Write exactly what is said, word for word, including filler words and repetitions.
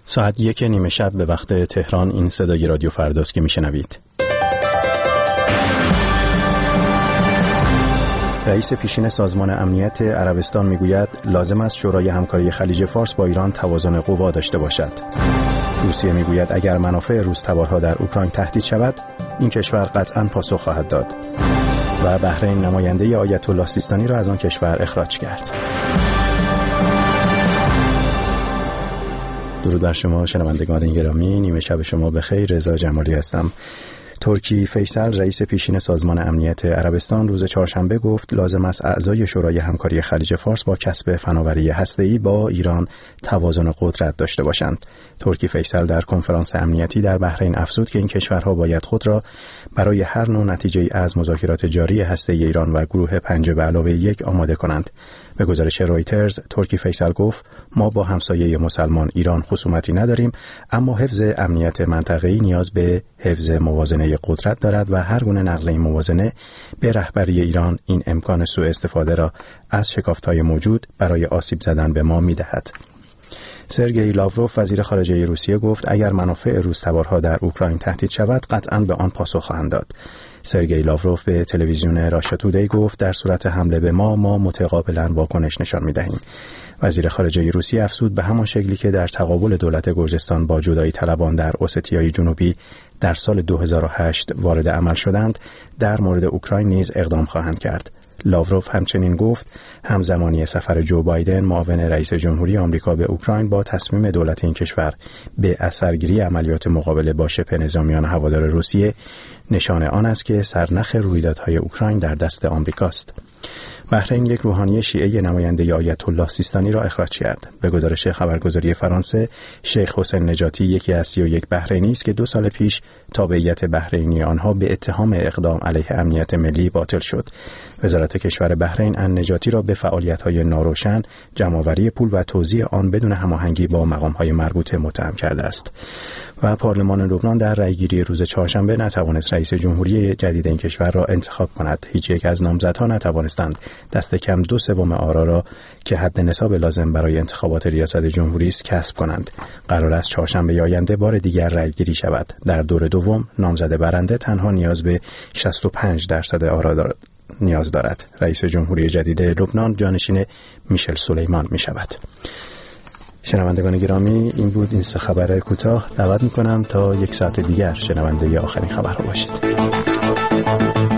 ساعت یک نیمه شب به وقت تهران این صدای رادیو فرداست که میشنوید. رئیس پیشین سازمان امنیت عربستان میگوید لازم است شورای همکاری خلیج فارس با ایران توازن قوا داشته باشد. روسیه میگوید اگر منافع روس تبارها در اوکراین تهدید شود، این کشور قطعاً پاسخ خواهد داد. و بحرین نماینده آیت الله سیستانی را از آن کشور اخراج کرد. درود بر شما شنوندگان گرامی، نیمه شب شما بخیر. رضا جمالی هستم. ترکی فیصل رئیس پیشین سازمان امنیت عربستان روز چهارشنبه گفت لازم است اعضای شورای همکاری خلیج فارس با کسب فناوری هسته‌ای با ایران توازن قدرت داشته باشند. ترکی فیصل در کنفرانس امنیتی در بحرین افزود که این کشورها باید خود را برای هر نوع نتیجه‌ای از مذاکرات جاری هسته‌ای ایران و گروه پنج به علاوه یک آماده کنند. به گزارش رویترز، ترکی فیصل گفت ما با همسایه مسلمان ایران خصومتی نداریم، اما حفظ امنیت منطقه‌ای نیاز به حفظ موازنه قدرت دارد و هر گونه نقض این موازنه به رهبری ایران این امکان سوء استفاده را از شکافت‌های موجود برای آسیب زدن به ما می‌دهد. سرگئی لاوروف وزیر خارجه روسیه گفت اگر منافع روس تبارها در اوکراین تهدید شود قطعاً به آن پاسخ خواهند داد. سرگئی لاوروف به تلویزیون راشا تودی گفت در صورت حمله به ما ما متقابلاً واکنش نشان می‌دهیم. وزیر خارجه روسیه افزود به همان شکلی که در تقابل دولت گرجستان با جدایی طلبان در اوستیای جنوبی در سال دو هزار و هشت وارد عمل شدند، در مورد اوکراین نیز اقدام خواهند کرد. لاوروف همچنین گفت همزمانی سفر جو بایدن معاون رئیس جمهوری آمریکا به اوکراین با تصمیم دولت این کشور به اثرگیری عملیات مقابله با شبه نظامیان هوادار روسیه نشانه آن است که سرنخ رویدادهای اوکراین در دست آمریکاست. بحرین یک روحانی شیعه نماینده آیت الله سیستانی را اخراج کرد. به گزارش خبرگزاری فرانسه، شیخ حسین نجاتی یکی از سی و یک بحرینی است که دو سال پیش تابعیت بحرینی آنها به اتهام اقدام علیه امنیت ملی باطل شد. وزارت کشور بحرین ان نجاتی را به فعالیت‌های ناروشن، جمع‌آوری پول و توزیع آن بدون هماهنگی با مقام‌های مربوطه متهم کرده است. و پارلمان لبنان در رأیگیری روز چهارشنبه نتوانست رئیس جمهوری جدید این کشور را انتخاب کند. هیچ یک از نامزدها نتوانستند دست کم دو سوم آرا را که حد نصاب لازم برای انتخابات ریاست جمهوری است کسب کنند. قرار است چهارشنبه آینده بار دیگر رأیگیری شود. در دور دوم نامزد برنده تنها نیاز به شصت و پنج درصد آرا دارد. نیاز دارد. رئیس جمهوری جدید لبنان جانشین میشل سلیمان می شود. شنوندگان گرامی، این بود این سه خبر کوتاه. دعوت می کنم تا یک ساعت دیگر شنونده ی آخرین خبرها باشید.